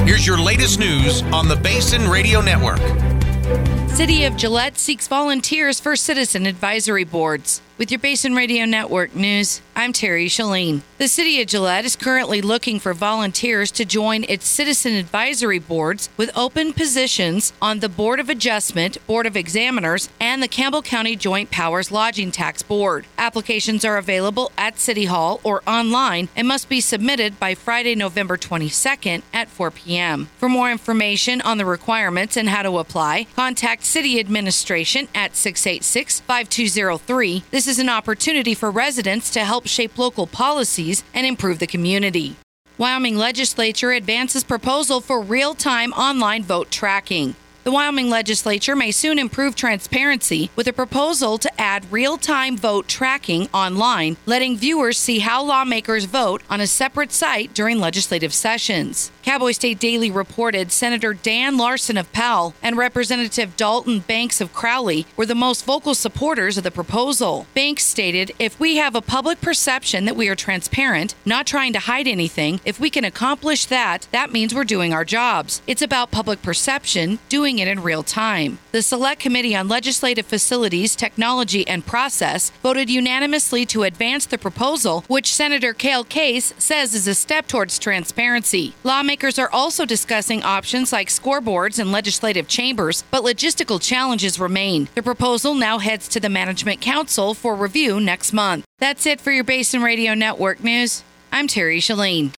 Here's your latest news on the Basin Radio Network. City of Gillette seeks volunteers for citizen advisory boards. With your Basin Radio Network news, I'm Terry Shalene. The City of Gillette is currently looking for volunteers to join its citizen advisory boards with open positions on the Board of Adjustment, Board of Examiners, and the Campbell County Joint Powers Lodging Tax Board. Applications are available at City Hall or online and must be submitted by Friday, November 22nd at 4 p.m. For more information on the requirements and how to apply, contact City Administration at 686-5203. This is an opportunity for residents to help shape local policies and improve the community. Wyoming Legislature advances proposal for real-time online vote tracking. The Wyoming Legislature may soon improve transparency with a proposal to add real-time vote tracking online, letting viewers see how lawmakers vote on a separate site during legislative sessions. Cowboy State Daily reported Senator Dan Larson of Powell and Representative Dalton Banks of Crowley were the most vocal supporters of the proposal. Banks stated, "If we have a public perception that we are transparent, not trying to hide anything, if we can accomplish that, that means we're doing our jobs. It's about public perception, doing it in real time." The Select Committee on Legislative Facilities, Technology, and Process voted unanimously to advance the proposal, which Senator Cale Case says is a step towards transparency. Lawmakers are also discussing options like scoreboards in legislative chambers, but logistical challenges remain. The proposal now heads to the Management Council for review next month. That's it for your Basin Radio Network news. I'm Terry Shalene.